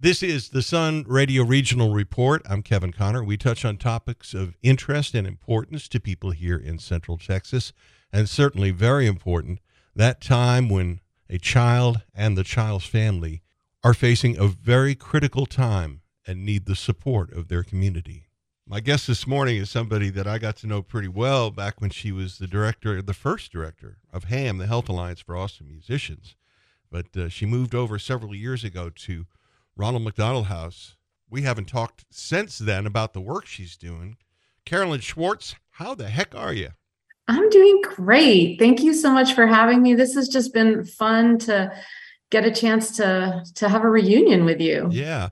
This is the Sun Radio Regional Report. I'm Kevin Connor. We touch on topics of interest and importance to people here in Central Texas, and certainly very important, that time when a child and the child's family are facing a very critical time and need the support of their community. My guest this morning is somebody that I got to know pretty well back when she was the first director of HAM, the Health Alliance for Austin Musicians. But she moved over several years ago to Ronald McDonald House. We haven't talked since then about the work she's doing. Carolyn Schwartz, how the heck are you? I'm doing great. Thank you so much for having me. This has just been fun to get a chance to have a reunion with you. Yeah.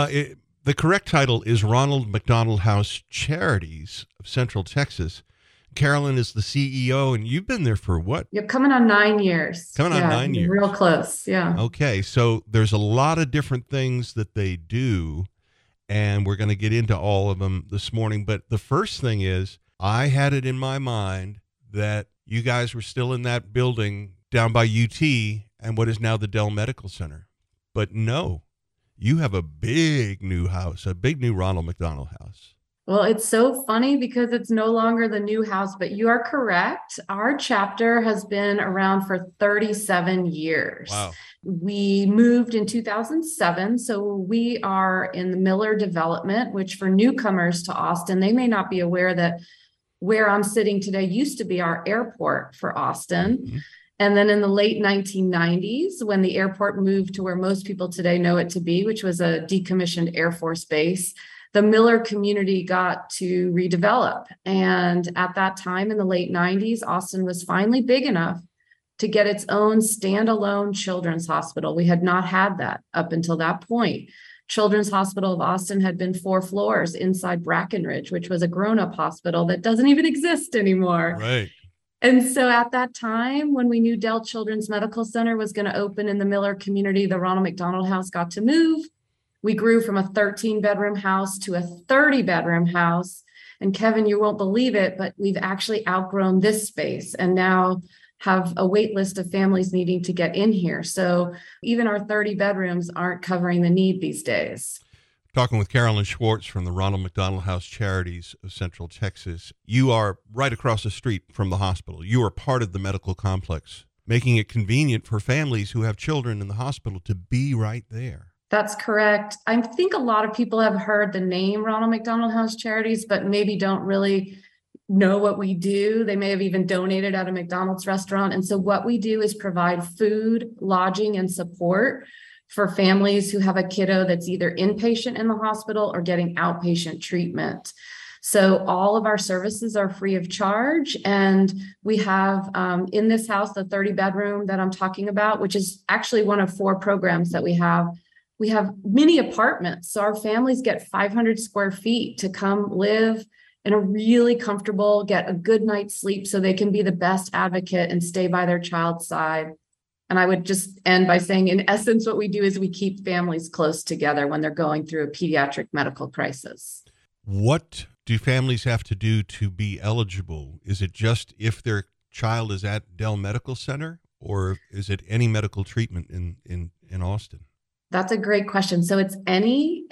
The correct title is Ronald McDonald House Charities of Central Texas. Carolyn is the CEO, and you've been there for what? You're coming on 9 years. Coming on 9 years. Real close, yeah. Okay, so there's a lot of different things that they do, and we're going to get into all of them this morning. But the first thing is, I had it in my mind that you guys were still in that building down by UT and what is now the Dell Medical Center. But no, you have a big new house, a big new Ronald McDonald House. Well, it's so funny because it's no longer the new house, but you are correct. Our chapter has been around for 37 years. Wow. We moved in 2007, so we are in the Miller development, which for newcomers to Austin, they may not be aware that where I'm sitting today used to be our airport for Austin. Mm-hmm. And then in the late 1990s, when the airport moved to where most people today know it to be, which was a decommissioned Air Force base, the Miller community got to redevelop. And at that time in the late 90s, Austin was finally big enough to get its own standalone children's hospital. We had not had that up until that point. Children's Hospital of Austin had been 4 floors inside Brackenridge, which was a grown-up hospital that doesn't even exist anymore. Right. And so at that time, when we knew Dell Children's Medical Center was going to open in the Miller community, the Ronald McDonald House got to move. We grew from a 13-bedroom house to a 30-bedroom house. And Kevin, you won't believe it, but we've actually outgrown this space and now have a wait list of families needing to get in here. So even our 30 bedrooms aren't covering the need these days. Talking with Carolyn Schwartz from the Ronald McDonald House Charities of Central Texas. You are right across the street from the hospital. You are part of the medical complex, making it convenient for families who have children in the hospital to be right there. That's correct. I think a lot of people have heard the name Ronald McDonald House Charities, but maybe don't really know what we do. They may have even donated at a McDonald's restaurant. And so what we do is provide food, lodging, and support for families who have a kiddo that's either inpatient in the hospital or getting outpatient treatment. So all of our services are free of charge. And we have in this house, the 30 bedroom that I'm talking about, which is actually one of 4 programs that we have. We have mini apartments. So our families get 500 square feet to come live in a really comfortable, get a good night's sleep so they can be the best advocate and stay by their child's side. And I would just end by saying, in essence, what we do is we keep families close together when they're going through a pediatric medical crisis. What do families have to do to be eligible? Is it just if their child is at Dell Medical Center, or is it any medical treatment in Austin? That's a great question. So it's any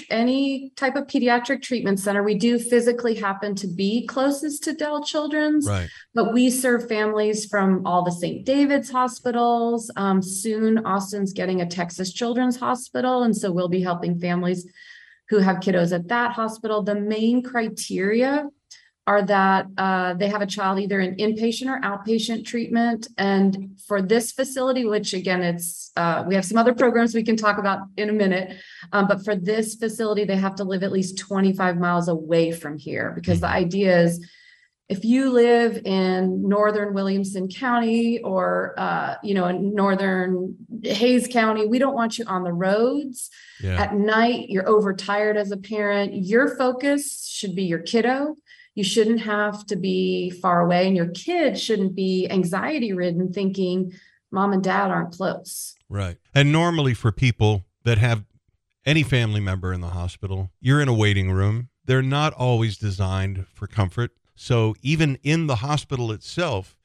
type of pediatric treatment center. We do physically happen to be closest to Dell Children's, right, but we serve families from all the St. David's hospitals. Soon, Austin's getting a Texas Children's Hospital, and so we'll be helping families who have kiddos at that hospital. The main criteria are that they have a child either in inpatient or outpatient treatment. And for this facility, which again, it's we have some other programs we can talk about in a minute, but for this facility, they have to live at least 25 miles away from here, because the idea is if you live in northern Williamson County or in northern Hayes County, we don't want you on the roads. Yeah. At night. You're overtired as a parent. Your focus should be your kiddo. You shouldn't have to be far away, and your kid shouldn't be anxiety ridden thinking mom and dad aren't close. Right. And normally for people that have any family member in the hospital, you're in a waiting room. They're not always designed for comfort. So even in the hospital itself,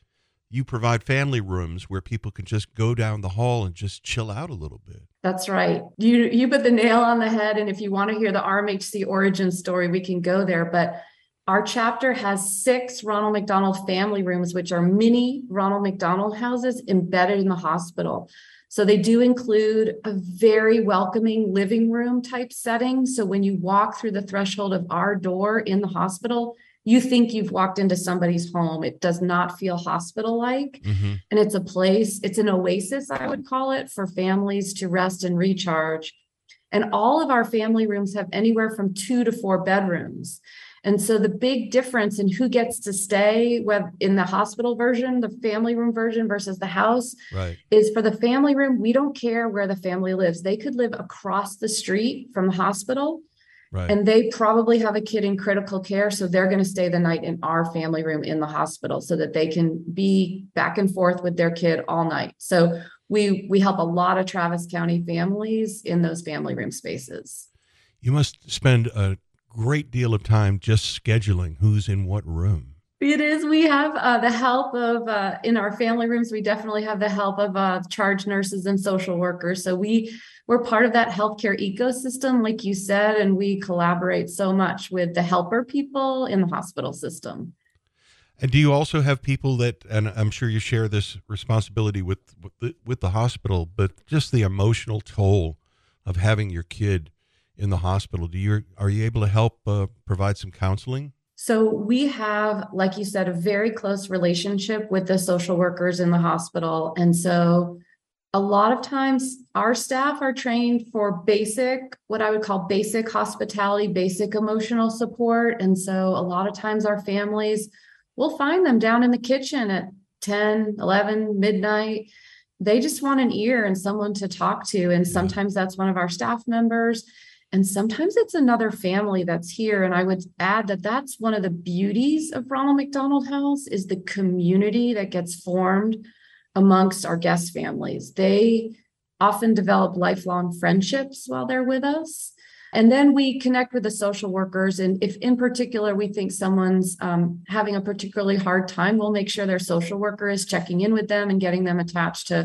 you provide family rooms where people can just go down the hall and just chill out a little bit. That's right. You put the nail on the head. And if you want to hear the RMHC origin story, we can go there. But our chapter has 6 Ronald McDonald family rooms, which are mini Ronald McDonald houses embedded in the hospital. So they do include a very welcoming living room type setting. So when you walk through the threshold of our door in the hospital, you think you've walked into somebody's home. It does not feel hospital-like. Mm-hmm. And it's a place, it's an oasis, I would call it, for families to rest and recharge. And all of our family rooms have anywhere from 2 to 4 bedrooms. And so the big difference in who gets to stay in the hospital version, the family room version versus the house, right, is for the family room, we don't care where the family lives. They could live across the street from the hospital, right, and they probably have a kid in critical care. So they're going to stay the night in our family room in the hospital so that they can be back and forth with their kid all night. So we help a lot of Travis County families in those family room spaces. You must spend a great deal of time just scheduling who's in what room. It is. We have the help of, in our family rooms, we definitely have the help of charge nurses and social workers. So we're part of that healthcare ecosystem, like you said, and we collaborate so much with the helper people in the hospital system. And do you also have people that, and I'm sure you share this responsibility with the hospital, but just the emotional toll of having your kid in the hospital? Are you able to help provide some counseling? So we have, like you said, a very close relationship with the social workers in the hospital. And so a lot of times our staff are trained for basic, what I would call basic hospitality, basic emotional support. And so a lot of times our families, we'll find them down in the kitchen at 10, 11, midnight. They just want an ear and someone to talk to. And sometimes that's one of our staff members. And sometimes it's another family that's here. And I would add that that's one of the beauties of Ronald McDonald House is the community that gets formed amongst our guest families. They often develop lifelong friendships while they're with us. And then we connect with the social workers. And if in particular, we think someone's having a particularly hard time, we'll make sure their social worker is checking in with them and getting them attached to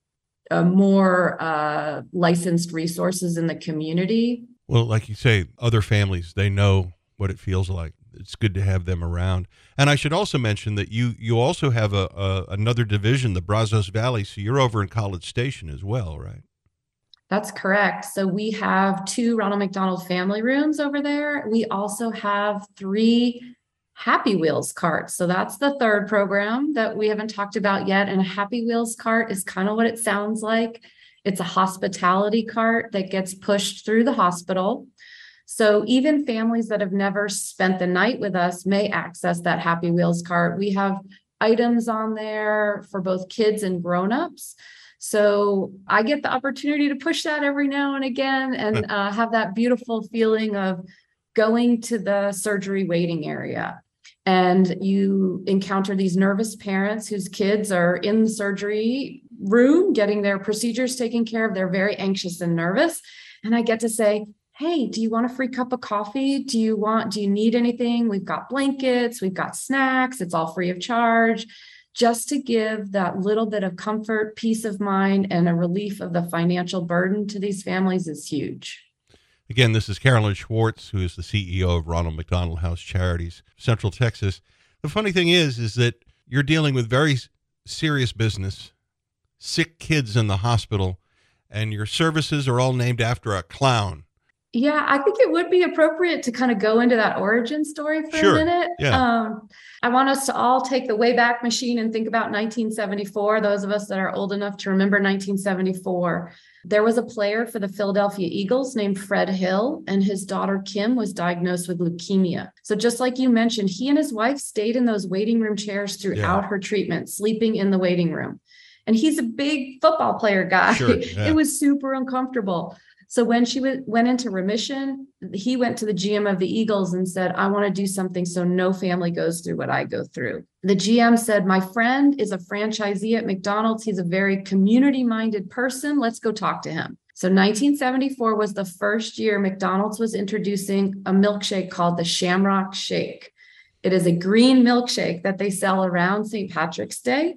more licensed resources in the community. Well, like you say, other families, they know what it feels like. It's good to have them around. And I should also mention that you also have another division, the Brazos Valley. So you're over in College Station as well, right? That's correct. So we have 2 Ronald McDonald family rooms over there. We also have 3 Happy Wheels carts. So that's the 3rd program that we haven't talked about yet. And a Happy Wheels cart is kind of what it sounds like. It's a hospitality cart that gets pushed through the hospital. So even families that have never spent the night with us may access that Happy Wheels cart. We have items on there for both kids and grownups. So I get the opportunity to push that every now and again and have that beautiful feeling of going to the surgery waiting area. And you encounter these nervous parents whose kids are in the surgery room getting their procedures taken care of. They're very anxious and nervous. And I get to say, hey, do you want a free cup of coffee? Do you need anything? We've got blankets, we've got snacks. It's all free of charge. Just to give that little bit of comfort, peace of mind, and a relief of the financial burden to these families is huge. Again, this is Carolyn Schwartz, who is the CEO of Ronald McDonald House Charities, Central Texas. The funny thing is that you're dealing with very serious business, sick kids in the hospital, and your services are all named after a clown. Yeah, I think it would be appropriate to kind of go into that origin story for a minute. Yeah. I want us to all take the Wayback Machine and think about 1974. Those of us that are old enough to remember 1974. There was a player for the Philadelphia Eagles named Fred Hill, and his daughter Kim was diagnosed with leukemia. So just like you mentioned, he and his wife stayed in those waiting room chairs throughout her treatment, sleeping in the waiting room. And he's a big football player guy. Sure, yeah. It was super uncomfortable. So when she went into remission, he went to the GM of the Eagles and said, I want to do something so no family goes through what I go through. The GM said, my friend is a franchisee at McDonald's. He's a very community-minded person. Let's go talk to him. So 1974 was the first year McDonald's was introducing a milkshake called the Shamrock Shake. It is a green milkshake that they sell around St. Patrick's Day.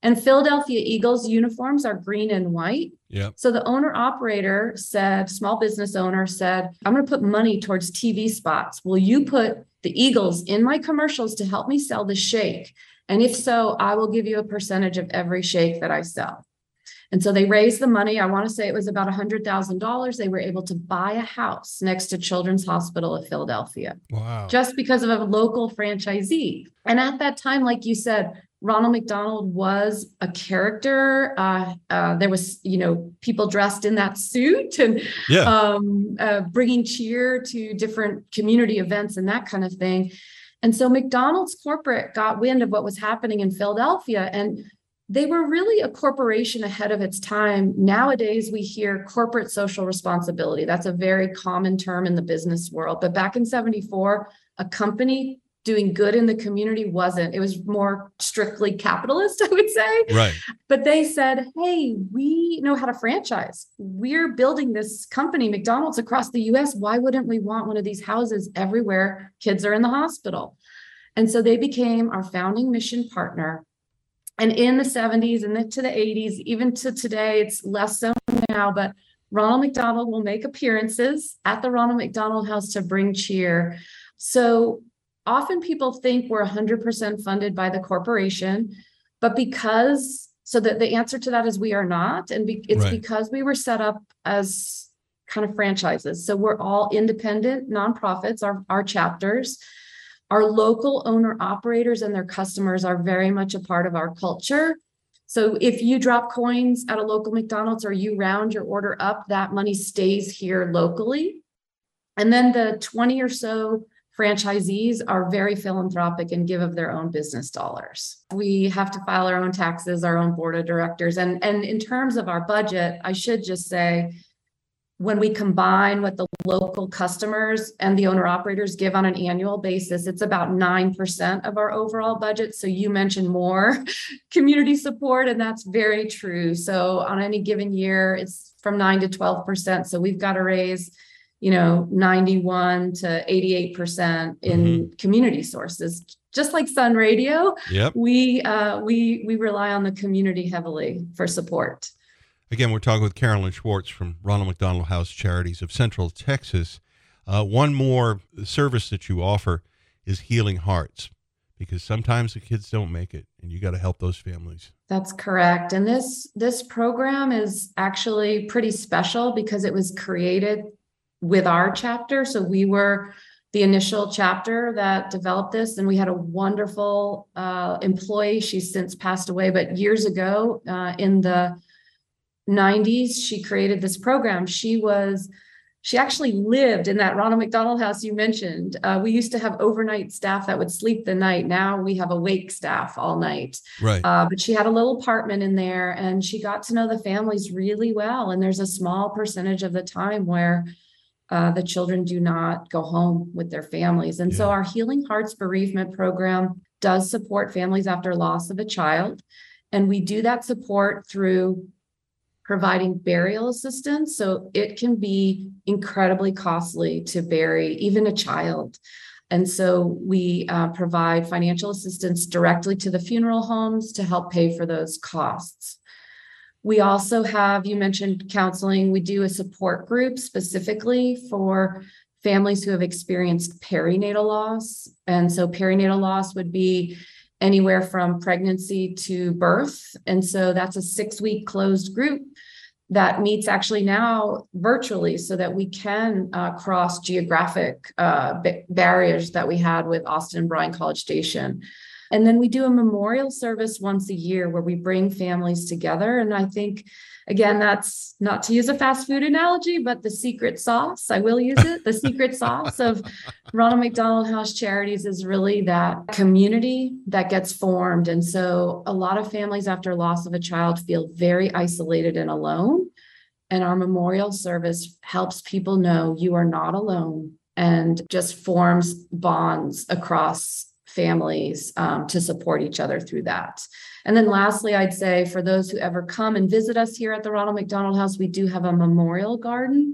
And Philadelphia Eagles uniforms are green and white. Yep. So the owner operator said, small business owner said, I'm going to put money towards TV spots. Will you put the Eagles in my commercials to help me sell the shake? And if so, I will give you a percentage of every shake that I sell. And so they raised the money. I want to say it was about $100,000. They were able to buy a house next to Children's Hospital of Philadelphia. Wow. Just because of a local franchisee. And at that time, like you said, Ronald McDonald was a character. There was, people dressed in that suit and bringing cheer to different community events and that kind of thing. And so McDonald's corporate got wind of what was happening in Philadelphia, and they were really a corporation ahead of its time. Nowadays, we hear corporate social responsibility. That's a very common term in the business world. But back in 1974, a company doing good in the community wasn't. It was more strictly capitalist, I would say. Right. But they said, hey, we know how to franchise. We're building this company, McDonald's, across the US. Why wouldn't we want one of these houses everywhere kids are in the hospital? And so they became our founding mission partner. And in the 70s and then to the 80s, even to today, it's less so now, but Ronald McDonald will make appearances at the Ronald McDonald House to bring cheer. So often people think we're 100% funded by the corporation, but the answer to that is we are not. And it's right. Because we were set up as kind of franchises. So we're all independent nonprofits, our chapters. Our local owner operators and their customers are very much a part of our culture. So if you drop coins at a local McDonald's or you round your order up, that money stays here locally. And then the 20 or so franchisees are very philanthropic and give of their own business dollars. We have to file our own taxes, our own board of directors. And in terms of our budget, I should just say, when we combine what the local customers and the owner operators give on an annual basis, it's about 9% of our overall budget. So you mentioned more community support, and that's very true. So on any given year, it's from 9 to 12%. So we've got to raise, 91 to 88% in community sources. Just like Sun Radio, yep. we rely on the community heavily for support. Again, we're talking with Carolyn Schwartz from Ronald McDonald House Charities of Central Texas. One more service that you offer is Healing Hearts, because sometimes the kids don't make it, and you got to help those families. That's correct. And this program is actually pretty special because it was created with our chapter. So we were the initial chapter that developed this, and we had a wonderful employee. She's since passed away, but years ago in the 90s, she created this program. She actually lived in that Ronald McDonald House you mentioned. We used to have overnight staff that would sleep the night. Now we have awake staff all night. Right. But she had a little apartment in there, and she got to know the families really well. And there's a small percentage of the time where the children do not go home with their families. And so our Healing Hearts bereavement program does support families after loss of a child. And we do that support through providing burial assistance. So it can be incredibly costly to bury even a child. And so we provide financial assistance directly to the funeral homes to help pay for those costs. We also have, you mentioned counseling. We do a support group specifically for families who have experienced perinatal loss. And so perinatal loss would be anywhere from pregnancy to birth. And so that's a 6-week closed group that meets actually now virtually so that we can cross geographic barriers that we had with Austin and Bryan College Station. And then we do a memorial service once a year where we bring families together. And I think, again, that's not to use a fast food analogy, but the secret sauce, I will use it. The secret sauce of Ronald McDonald House Charities is really that community that gets formed. And so a lot of families after loss of a child feel very isolated and alone. And our memorial service helps people know you are not alone and just forms bonds across families to support each other through that. And then lastly, I'd say for those who ever come and visit us here at the Ronald McDonald House, we do have a memorial garden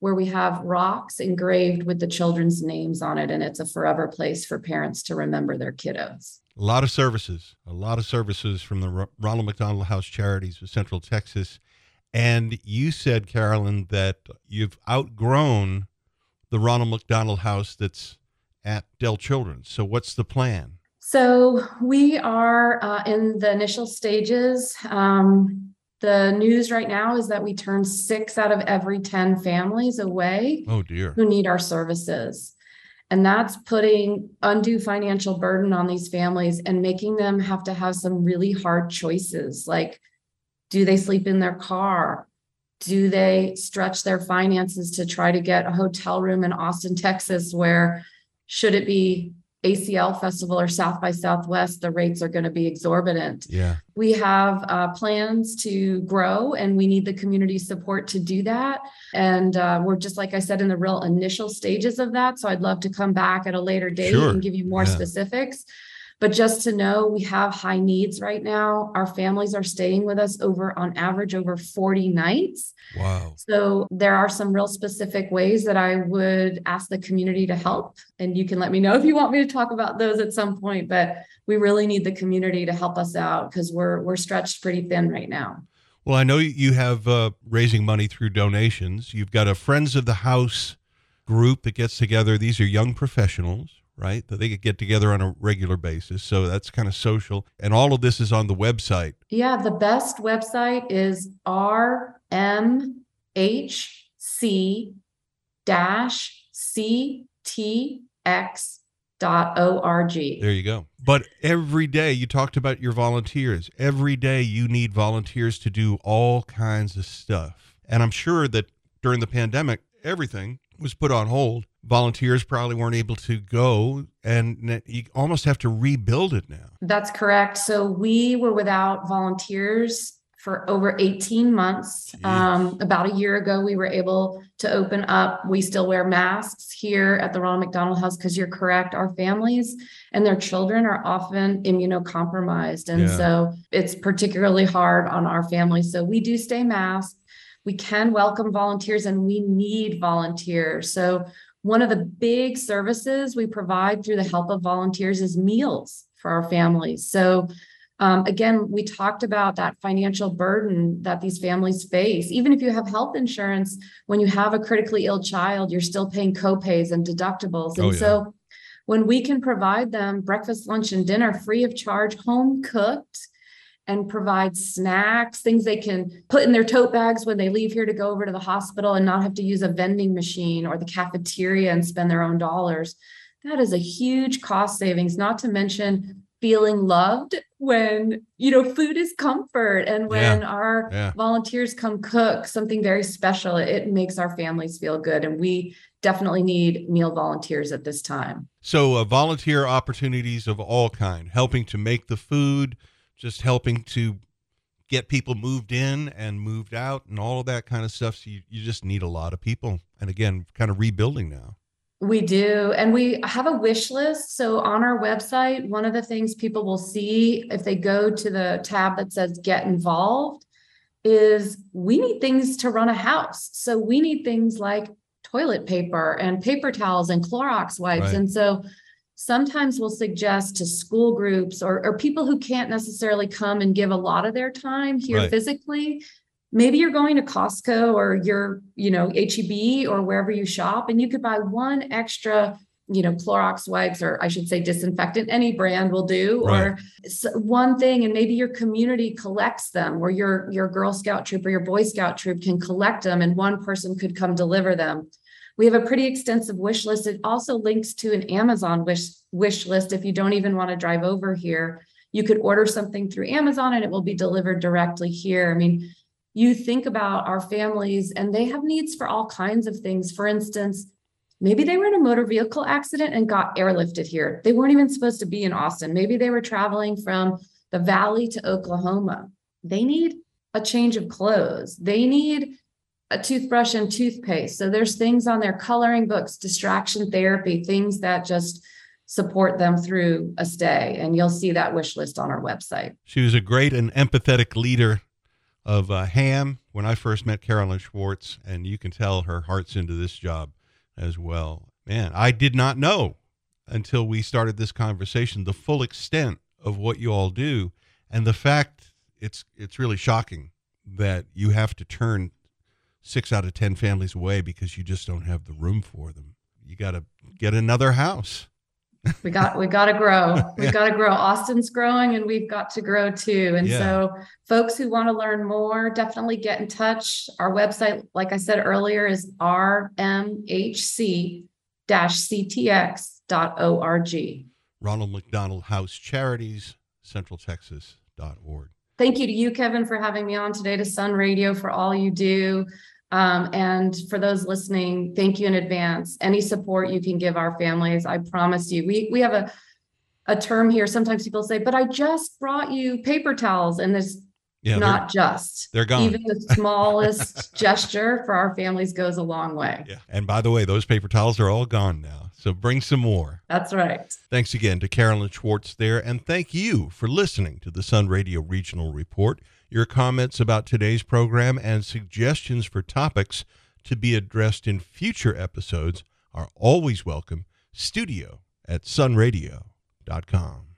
where we have rocks engraved with the children's names on it. And it's a forever place for parents to remember their kiddos. A lot of services from the Ronald McDonald House Charities of Central Texas. And you said, Carolyn, that you've outgrown the Ronald McDonald House that's at Dell Children's. So what's the plan? So we are in the initial stages. The news right now is that we turn 6 out of every 10 families away. Oh, dear. Who need our services. And that's putting undue financial burden on these families and making them have to have some really hard choices. Like, do they sleep in their car? Do they stretch their finances to try to get a hotel room in Austin, Texas, where should it be ACL Festival or South by Southwest, the rates are going to be exorbitant. Yeah. We have plans to grow, and we need the community support to do that. And we're just, like I said, in the real initial stages of that. So I'd love to come back at a later date and give you more specifics. But just to know, we have high needs right now. Our families are staying with us on average over 40 nights. Wow. So there are some real specific ways that I would ask the community to help. And you can let me know if you want me to talk about those at some point, but we really need the community to help us out because we're stretched pretty thin right now. Well, I know you have raising money through donations. You've got a Friends of the House group that gets together. These are young professionals, right? That they could get together on a regular basis. So that's kind of social. And all of this is on the website. Yeah, the best website is rmhc-ctx.org. There you go. But every day, you talked about your volunteers. Every day you need volunteers to do all kinds of stuff. And I'm sure that during the pandemic, everything was put on hold. Volunteers probably weren't able to go, and you almost have to rebuild it now. That's correct. So we were without volunteers for over 18 months. About a year ago, we were able to open up. We still wear masks here at the Ronald McDonald House because you're correct. Our families and their children are often immunocompromised. And so it's particularly hard on our families. So we do stay masked. We can welcome volunteers, and we need volunteers. So one of the big services we provide through the help of volunteers is meals for our families. So again, we talked about that financial burden that these families face. Even if you have health insurance, when you have a critically ill child, you're still paying co-pays and deductibles. And so when we can provide them breakfast, lunch, and dinner free of charge, home cooked, and provide snacks, things they can put in their tote bags when they leave here to go over to the hospital and not have to use a vending machine or the cafeteria and spend their own dollars. That is a huge cost savings, not to mention feeling loved when, food is comfort. And when our volunteers come cook something very special, it makes our families feel good. And we definitely need meal volunteers at this time. So volunteer opportunities of all kind, helping to make the food, just helping to get people moved in and moved out and all of that kind of stuff. So you just need a lot of people. And again, kind of rebuilding now. We do. And we have a wish list. So on our website, one of the things people will see if they go to the tab that says get involved is we need things to run a house. So we need things like toilet paper and paper towels and Clorox wipes. Right. And so sometimes we'll suggest to school groups or people who can't necessarily come and give a lot of their time here physically. Maybe you're going to Costco or your, H-E-B or wherever you shop, and you could buy one extra, Clorox wipes, or I should say disinfectant, any brand will do, or one thing, and maybe your community collects them, or your Girl Scout troop or your Boy Scout troop can collect them, and one person could come deliver them. We have a pretty extensive wish list. It also links to an Amazon wish list. If you don't even want to drive over here, you could order something through Amazon and it will be delivered directly here. I mean, you think about our families and they have needs for all kinds of things. For instance, maybe they were in a motor vehicle accident and got airlifted here. They weren't even supposed to be in Austin. Maybe they were traveling from the Valley to Oklahoma. They need a change of clothes. They need a toothbrush and toothpaste. So there's things on their coloring books, distraction therapy, things that just support them through a stay. And you'll see that wish list on our website. She was a great and empathetic leader of HAM, when I first met Carolyn Schwartz, and you can tell her heart's into this job as well. Man, I did not know until we started this conversation the full extent of what you all do, and the fact it's really shocking that you have to turn 6 out of 10 families away because you just don't have the room for them. You got to get another house. We got to grow. We've got to grow. Austin's growing and we've got to grow too. And so folks who want to learn more, definitely get in touch. Our website, like I said earlier, is rmhc-ctx.org. Ronald McDonald House Charities, centraltexas.org. Thank you to you, Kevin, for having me on today, to Sun Radio for all you do. And for those listening, thank you in advance. Any support you can give our families, I promise you. We have a term here. Sometimes people say, but I just brought you paper towels, and this not just. They're gone. Even the smallest gesture for our families goes a long way. Yeah. And by the way, those paper towels are all gone now. So bring some more. That's right. Thanks again to Carolyn Schwartz there. And thank you for listening to the Sun Radio Regional Report. Your comments about today's program and suggestions for topics to be addressed in future episodes are always welcome. Studio@sunradio.com.